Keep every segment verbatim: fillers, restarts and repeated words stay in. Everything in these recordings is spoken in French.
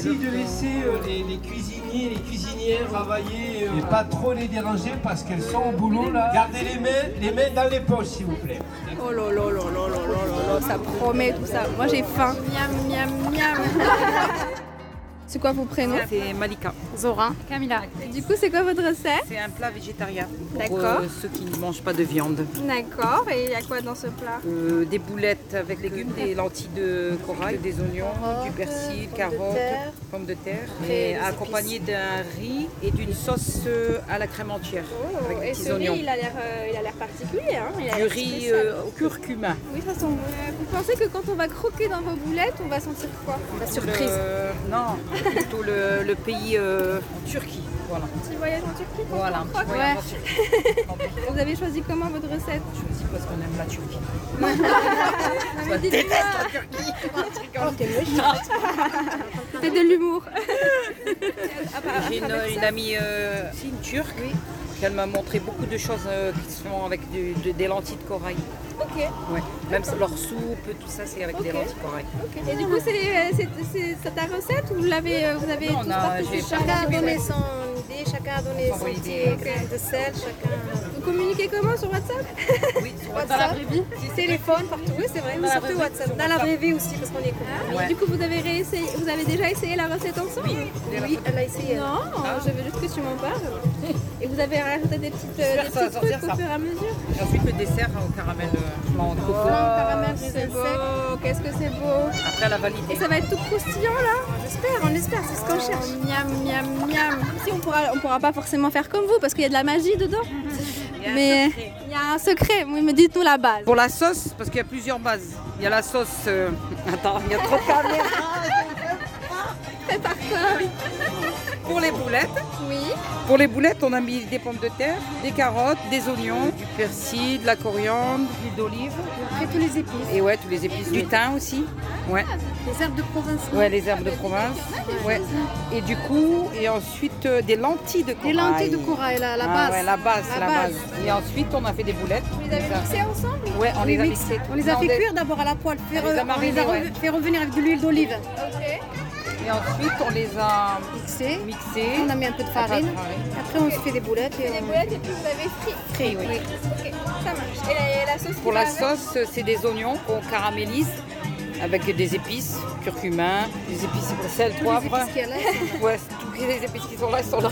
Essayez de laisser euh, les, les cuisiniers, les cuisinières travailler euh, et pas trop les déranger parce qu'elles sont au boulot là. Gardez les mains, les mains dans les poches s'il vous plaît. Oh là là là là là là là, ça promet tout ça. Moi j'ai faim. Miam miam miam. C'est quoi vos prénoms? C'est Malika. Zora. Camilla. Du coup, c'est quoi votre recette? C'est un plat végétarien pour D'accord. euh, ceux qui ne mangent pas de viande. D'accord. Et il y a quoi dans ce plat? Euh, des boulettes avec légumes, des lentilles de corail, des oignons, du persil, carottes, pommes de terre, et accompagné d'un riz et d'une sauce euh, à la crème entière Oh, avec des et petits ce oignons. riz, il a l'air, euh, il a l'air particulier. Hein, il a Du l'air riz spécial. euh, au curcuma. Oui, ça sent bon. Euh, Vous pensez que quand on va croquer dans vos boulettes, on va sentir quoi? La surprise. Le- non, plutôt le, le pays euh, en Turquie. Voilà. Petit voyage en Turquie quand Voilà, on un petit croque. voyage en Turquie. Vous avez choisi comment votre recette? Je me dis parce qu'on aime la Turquie. Non, mais dites-moi. C'est de l'humour. J'ai une, une amie, euh, c'est une turque, qu'elle m'a montré beaucoup de choses euh, qui sont avec du- de- des lentilles de corail. Ok. Ouais. Même leur soupe, tout ça, c'est avec des Ok. lentilles de corail. Ok. Et du coup, c'est c'est- c'est- c'est ta recette ou vous l'avez vous avez Non, on tous a- partagé? j'ai Chacun a donné son idée, chacun a donné Son son idée. petit grain de sel, chacun. Vous communiquez comment sur WhatsApp? Oui, sur WhatsApp, vie. téléphone, partout, oui c'est vrai, Dans la surtout vraie WhatsApp. Dans la vraie vie aussi, parce qu'on est copains. Ouais. Du coup, vous avez réessayé, vous avez déjà essayé la recette ensemble? Oui, elle a essayé. Non, je veux juste que tu m'en parles. Et vous avez rajouté des petites, euh, J'espère des que ça va petits trucs sortir, au ça. fur et à mesure. Et ensuite, le dessert au caramel euh, blanc de coco. Oh, caramel, c'est raisin beau, qu'est-ce que c'est beau. Après, elle a validé. Et ça va être tout croustillant là? J'espère, on espère, c'est ce qu'on cherche. Oh, miam, miam, miam. Si on pourra, on pourra pas forcément faire comme vous parce qu'il y a de la magie dedans. Il y a un Mais secret. il y a un secret. Oui, mais dites-nous la base. Pour la sauce, parce qu'il y a plusieurs bases. Il y a la sauce. euh, Attends, il y a trop de caméras. Prépare-toi. Pour les boulettes. Oui. Pour les boulettes, on a mis des pommes de terre, des carottes, des oignons, du persil, de la coriandre, de l'huile d'olive. Après tous les épices. Et ouais, tous les épices. Du thym aussi. Ouais. Les herbes de province. Ouais, les herbes de province. Ouais. Et du coup, et ensuite euh, des lentilles de corail. Des lentilles de corail, la, la Ah base. ouais, la base, La la base. base. Et ensuite, on a fait des boulettes. Vous les avez mixés ensemble? Ouais, on Oui, les a mix. mixées. On les a Non, fait des- cuire d'abord à la poêle, faire, On les a on les a marinés, re- ouais. fait revenir avec de l'huile d'olive. Ok. Et ensuite, on les a Mixé. mixées. On a mis un peu de farine. Après, on se fait des boulettes. Et Des on... boulettes et puis vous avez frit. Frit, oui. Ok, ça marche. Et la, et la sauce qui Pour va la avec? sauce, c'est des oignons qu'on caramélise avec des épices, curcuma, des épices sel, Tous poivre. les épices qu'il y a là. Ouais, toutes les épices qui sont là, ils sont là.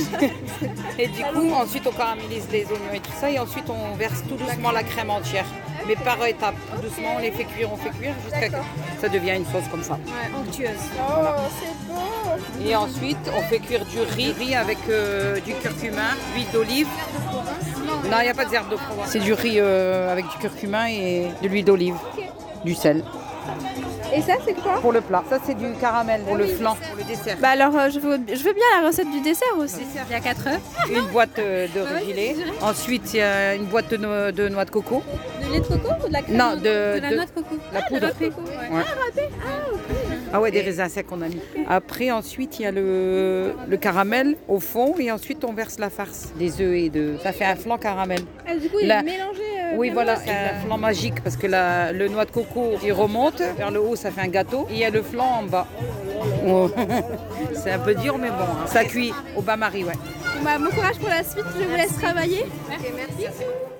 Et du coup, ensuite, on caramélise les oignons et tout ça. Et ensuite, on verse tout doucement la crème entière. Mais par étapes, tout doucement, on les fait cuire, on fait cuire jusqu'à ce que ça devient une sauce comme ça. Ouais, onctueuse. Oh, c'est beau. Et ensuite, on fait cuire du riz, riz avec euh, du curcuma, huile d'olive. Non, il n'y a pas de herbes de Provence. C'est du riz euh, avec du curcuma et de l'huile d'olive, du sel. Et ça, c'est quoi? Pour le plat. Ça, c'est du caramel pour le flan, pour le dessert. Bah alors, euh, je, veux, je veux bien la recette du dessert aussi. Il y a quatre œufs. Une boîte euh, de riz gilet. Ensuite, il y a une boîte de, no- de noix de coco. De lait de coco ou de la crème? Non, de, de la de- noix de coco. la Ah, poudre. de la noix de coco, ouais. Ouais. Ah, râpé. Ah, ok. Ah ouais, des raisins secs qu'on a mis. Après, ensuite, il y a le, le caramel au fond et ensuite, on verse la farce. Des œufs et de... Ça fait un flan caramel. Ah, du coup, il La- est mélangé. euh, Oui, bien voilà, bien. c'est un flan magique parce que la, le noix de coco, il remonte vers le haut, ça fait un gâteau. Et il y a le flan en bas. Oh. C'est un peu dur, mais bon, hein. Ça cuit au bain-marie, ouais. Bon, bah, bon courage pour la suite, je vous laisse travailler. Ok, merci.